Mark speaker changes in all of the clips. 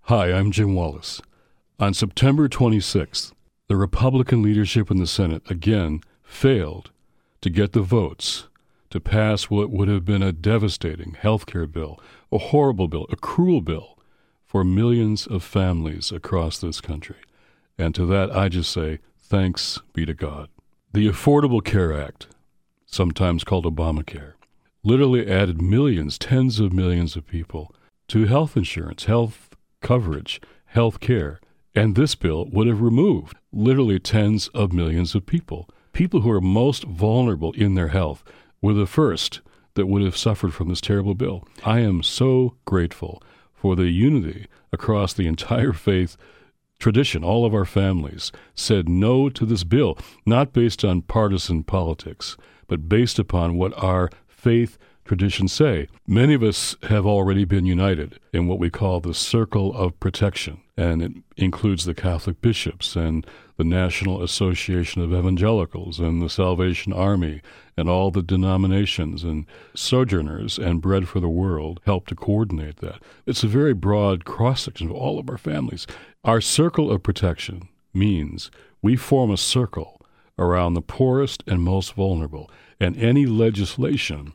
Speaker 1: Hi, I'm Jim Wallis. On September 26th, the Republican leadership in the Senate again failed to get the votes to pass what would have been a devastating health care bill, a horrible bill, a cruel bill for millions of families across this country. And to that, I just say, thanks be to God. The Affordable Care Act, sometimes called Obamacare, literally added millions, tens of millions of people to health insurance, health coverage, health care. And this bill would have removed literally tens of millions of people. People who are most vulnerable in their health were the first that would have suffered from this terrible bill. I am so grateful for the unity across the entire faith tradition. All of our families said no to this bill, not based on partisan politics, but based upon what our faith traditions say. Many of us have already been united in what we call the Circle of Protection, and it includes the Catholic bishops and the National Association of Evangelicals and the Salvation Army and all the denominations, and Sojourners and Bread for the World help to coordinate that. It's a very broad cross-section of all of our families. Our Circle of Protection means we form a circle around the poorest and most vulnerable, and any legislation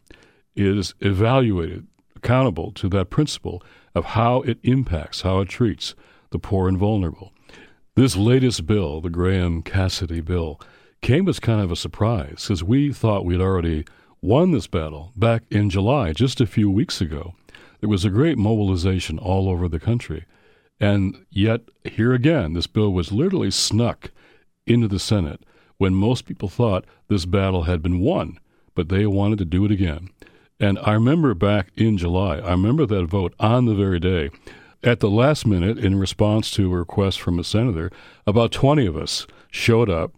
Speaker 1: is evaluated, accountable to that principle of how it impacts, how it treats the poor and vulnerable. This latest bill, the Graham-Cassidy bill, came as kind of a surprise because we thought we'd already won this battle back in July, just a few weeks ago. There was a great mobilization all over the country. And yet, here again, this bill was literally snuck into the Senate when most people thought this battle had been won, but they wanted to do it again. And I remember back in July, I remember that vote on the very day. At the last minute, in response to a request from a senator, about 20 of us showed up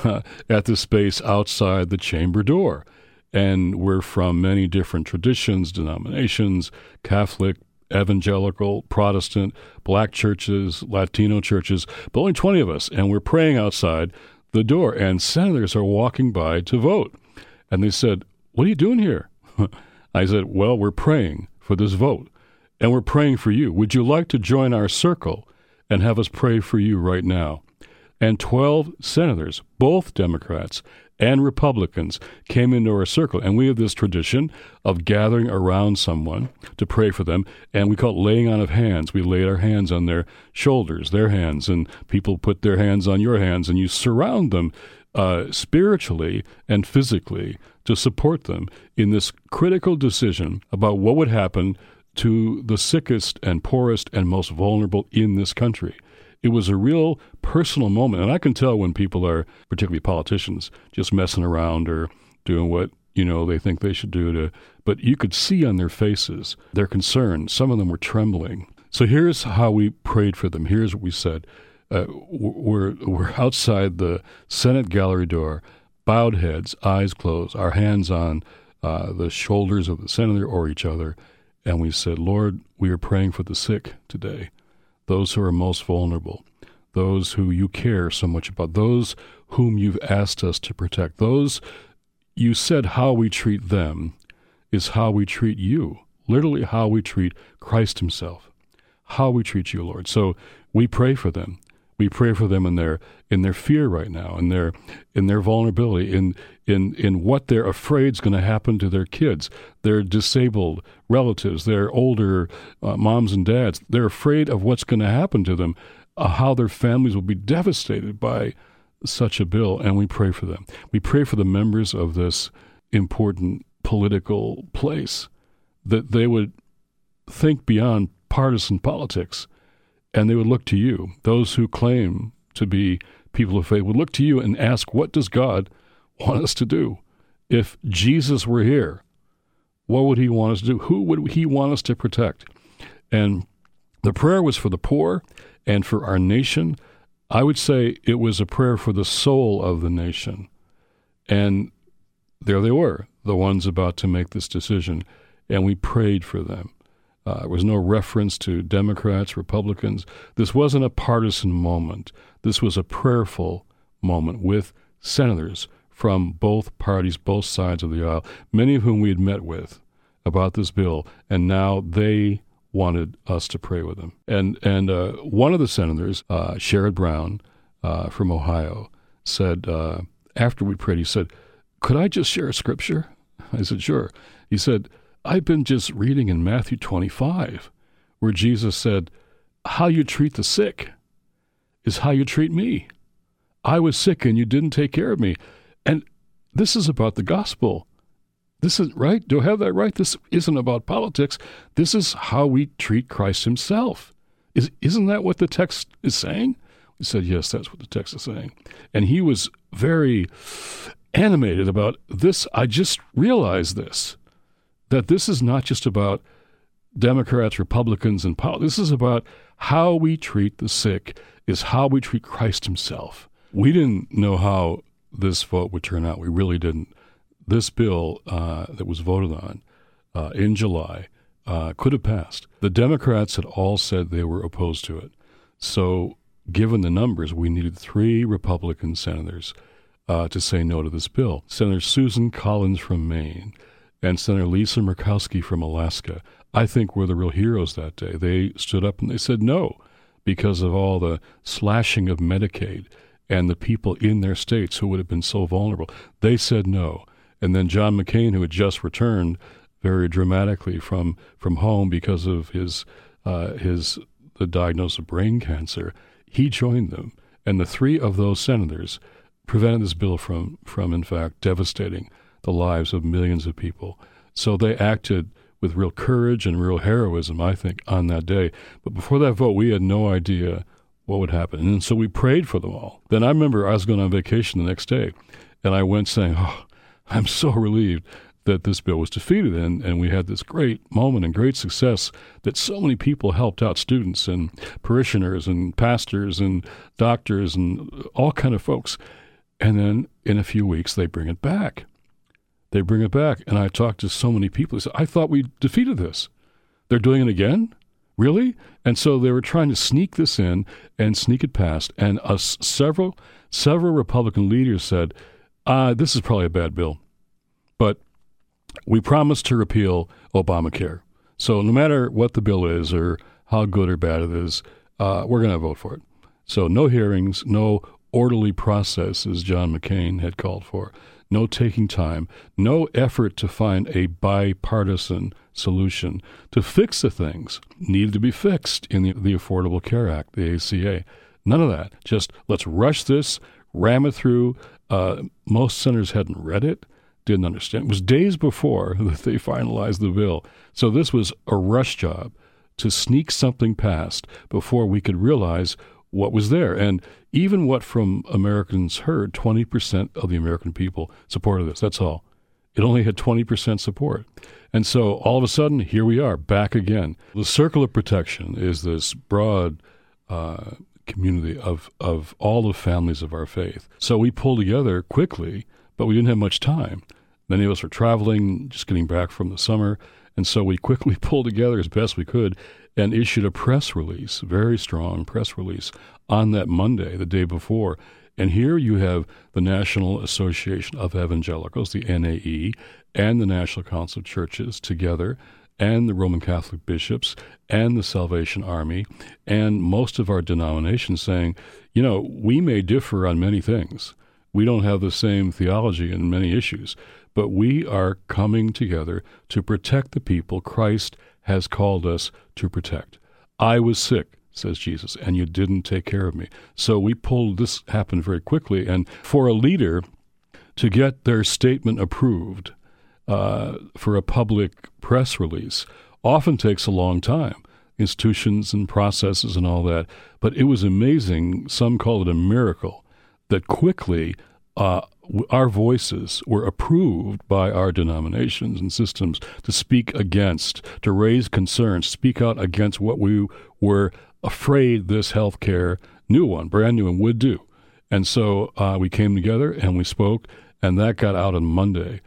Speaker 1: at the space outside the chamber door. And we're from many different traditions, denominations, Catholic, evangelical, Protestant, black churches, Latino churches, but only 20 of us. And we're praying outside the door. And senators are walking by to vote. And they said, "What are you doing here?" I said, "Well, we're praying for this vote, and we're praying for you. Would you like to join our circle and have us pray for you right now?" And 12 senators, both Democrats and Republicans, came into our circle. And we have this tradition of gathering around someone to pray for them, and we call it laying on of hands. We laid our hands on their shoulders, their hands, and people put their hands on your hands, and you surround them spiritually and physically to support them in this critical decision about what would happen to the sickest and poorest and most vulnerable in this country. It was a real personal moment, and I can tell when people are, particularly politicians, just messing around or doing what they think they should do. But you could see on their faces their concern. Some of them were trembling. So here's how we prayed for them. Here's what we said. We're outside the Senate gallery door, bowed heads, eyes closed, our hands on the shoulders of the senator or each other, and we said, "Lord, we are praying for the sick today, those who are most vulnerable, those who you care so much about, those whom you've asked us to protect, those you said how we treat them is how we treat you, literally how we treat Christ himself, how we treat you, Lord." So we pray for them. We pray for them in their fear right now, in their vulnerability, in what they're afraid is going to happen to their kids, their disabled relatives, their older moms and dads. They're afraid of what's going to happen to them, how their families will be devastated by such a bill, and we pray for them. We pray for the members of this important political place, that they would think beyond partisan politics, and they would look to you. Those who claim to be people of faith would look to you and ask, what does God want us to do? If Jesus were here, what would he want us to do? Who would he want us to protect? And the prayer was for the poor and for our nation. I would say it was a prayer for the soul of the nation. And there they were, the ones about to make this decision, and we prayed for them. There was no reference to Democrats, Republicans. This wasn't a partisan moment. This was a prayerful moment with senators from both parties, both sides of the aisle, many of whom we had met with about this bill, and now they wanted us to pray with him. And one of the senators, Sherrod Brown from Ohio, said, after we prayed, he said, "Could I just share a scripture?" I said, "Sure." He said, "I've been just reading in Matthew 25, where Jesus said, 'How you treat the sick is how you treat me. I was sick and you didn't take care of me.' And this is about the gospel. This is right. Do I have that right? This isn't about politics. This is how we treat Christ himself. Isn't that what the text is saying?" We said, "Yes, that's what the text is saying." And he was very animated about this. I just realized this, that this is not just about Democrats, Republicans, and politics. This is about how we treat the sick is how we treat Christ himself. We didn't know how this vote would turn out. We really didn't. This bill that was voted on in July could have passed. The Democrats had all said they were opposed to it. So given the numbers, we needed 3 Republican senators to say no to this bill. Senator Susan Collins from Maine and Senator Lisa Murkowski from Alaska, I think, were the real heroes that day. They stood up and they said no because of all the slashing of Medicaid and the people in their states who would have been so vulnerable. They said no. And then John McCain, who had just returned very dramatically from home because of the diagnosis of brain cancer, he joined them. And the 3 of those senators prevented this bill from in fact, devastating the lives of millions of people. So they acted with real courage and real heroism, I think, on that day. But before that vote, we had no idea what would happen. And so we prayed for them all. Then I remember I was going on vacation the next day, and I went saying, "Oh, I'm so relieved that this bill was defeated." And we had this great moment and great success that so many people helped out, students and parishioners and pastors and doctors and all kind of folks. And then in a few weeks, they bring it back. And I talked to so many people who said, "I thought we defeated this. They're doing it again? Really?" And so they were trying to sneak this in and sneak it past. And several Republican leaders said, "This is probably a bad bill, but we promised to repeal Obamacare. So no matter what the bill is or how good or bad it is, we're going to vote for it." So no hearings, no orderly process, as John McCain had called for, no taking time, no effort to find a bipartisan solution to fix the things needed to be fixed in the Affordable Care Act, the ACA. None of that. Just let's rush this, ram it through. Most senators hadn't read it, didn't understand. It was days before that they finalized the bill. So this was a rush job to sneak something past before we could realize what was there. And even what from Americans heard, 20% of the American people supported this. That's all. It only had 20% support. And so all of a sudden, here we are, back again. The Circle of Protection is this broad community of all the families of our faith. So we pulled together quickly, but we didn't have much time. Many of us were traveling, just getting back from the summer, and so we quickly pulled together as best we could and issued a press release, very strong press release, on that Monday, the day before. And here you have the National Association of Evangelicals, the NAE, and the National Council of Churches together, and the Roman Catholic bishops, and the Salvation Army, and most of our denominations saying, we may differ on many things. We don't have the same theology in many issues, but we are coming together to protect the people Christ has called us to protect. I was sick, says Jesus, and you didn't take care of me. So this happened very quickly, and for a leader to get their statement approved for a public press release often takes a long time, institutions and processes and all that, but it was amazing, some call it a miracle, that quickly our voices were approved by our denominations and systems to speak against, to raise concerns, speak out against what we were afraid this healthcare brand new one, would do. And so we came together and we spoke, and that got out on Monday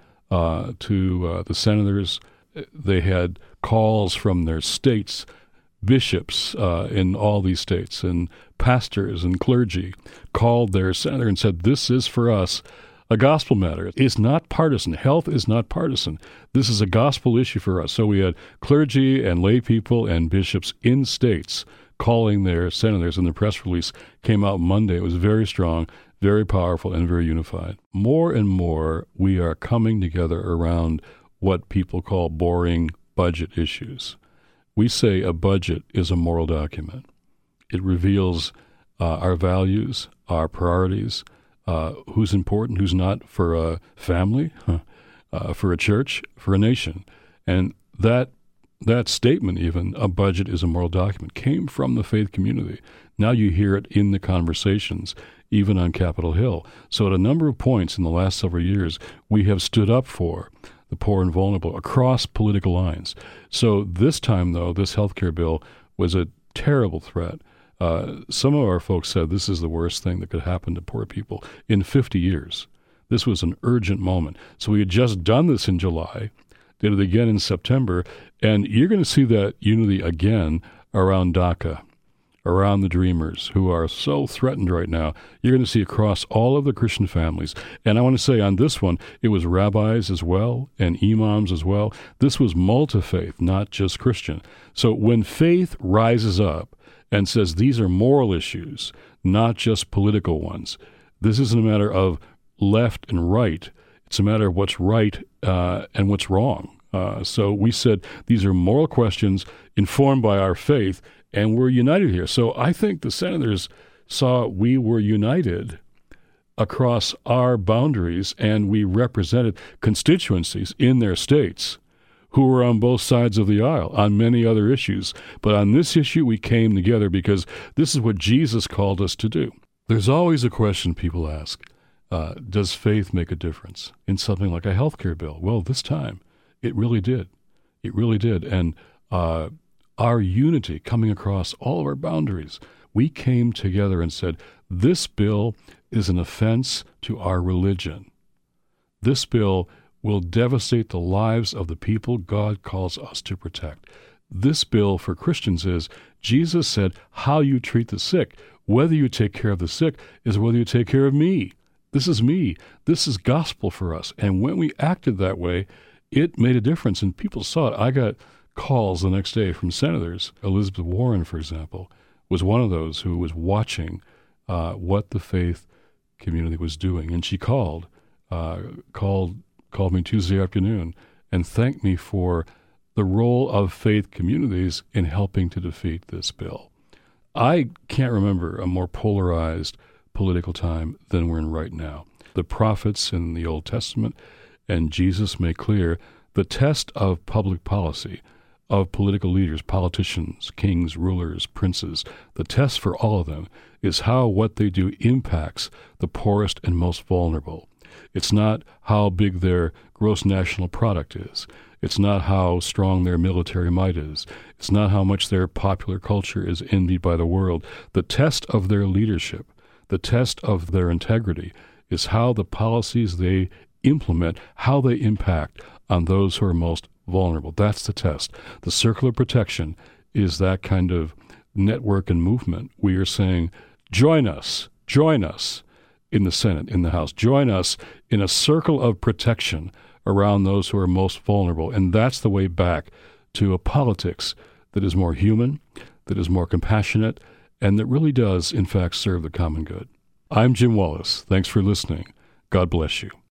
Speaker 1: to the senators. They had calls from their states, bishops in all these states, and pastors and clergy called their senator and said, "This is for us. a gospel matter. It's not partisan. Health is not partisan. This is a gospel issue for us. So we had clergy and lay people and bishops in states calling their senators, and the press release came out Monday. It was very strong, very powerful, and very unified. More and more, we are coming together around what people call boring budget issues. We say a budget is a moral document. It reveals our values, our priorities, who's important, who's not for a family, for a church, for a nation. And that statement, even, a budget is a moral document, came from the faith community. Now you hear it in the conversations, even on Capitol Hill. So at a number of points in the last several years, we have stood up for the poor and vulnerable across political lines. So this time, though, this health care bill was a terrible threat. Some of our folks said this is the worst thing that could happen to poor people in 50 years. This was an urgent moment. So we had just done this in July, did it again in September, and you're going to see that unity again around DACA, around the Dreamers, who are so threatened right now. You're going to see across all of the Christian families. And I want to say on this one, it was rabbis as well and imams as well. This was multi-faith, not just Christian. So when faith rises up and says these are moral issues, not just political ones, this isn't a matter of left and right. It's a matter of what's right and what's wrong. So we said these are moral questions informed by our faith, and we're united here. So I think the senators saw we were united across our boundaries, and we represented constituencies in their states who were on both sides of the aisle on many other issues. But on this issue, we came together because this is what Jesus called us to do. There's always a question people ask. Does faith make a difference in something like a health care bill? Well, this time, it really did. It really did. And our unity coming across all of our boundaries, we came together and said, this bill is an offense to our religion. This bill will devastate the lives of the people God calls us to protect. This bill for Christians is, Jesus said, how you treat the sick, whether you take care of the sick, is whether you take care of me. This is me. This is gospel for us. And when we acted that way, it made a difference, and people saw it. I got calls the next day from senators. Elizabeth Warren, for example, was one of those who was watching what the faith community was doing. And she called me Tuesday afternoon and thanked me for the role of faith communities in helping to defeat this bill. I can't remember a more polarized political time than we're in right now. The prophets in the Old Testament and Jesus make clear the test of public policy, of political leaders, politicians, kings, rulers, princes, the test for all of them is how what they do impacts the poorest and most vulnerable. It's not how big their gross national product is. It's not how strong their military might is. It's not how much their popular culture is envied by the world. The test of their leadership, the test of their integrity, is how the policies they implement, how they impact on those who are most vulnerable. That's the test. The circle of protection is that kind of network and movement. We are saying, join us in the Senate, in the House. Join us in a circle of protection around those who are most vulnerable. And that's the way back to a politics that is more human, that is more compassionate, and that really does, in fact, serve the common good. I'm Jim Wallis. Thanks for listening. God bless you.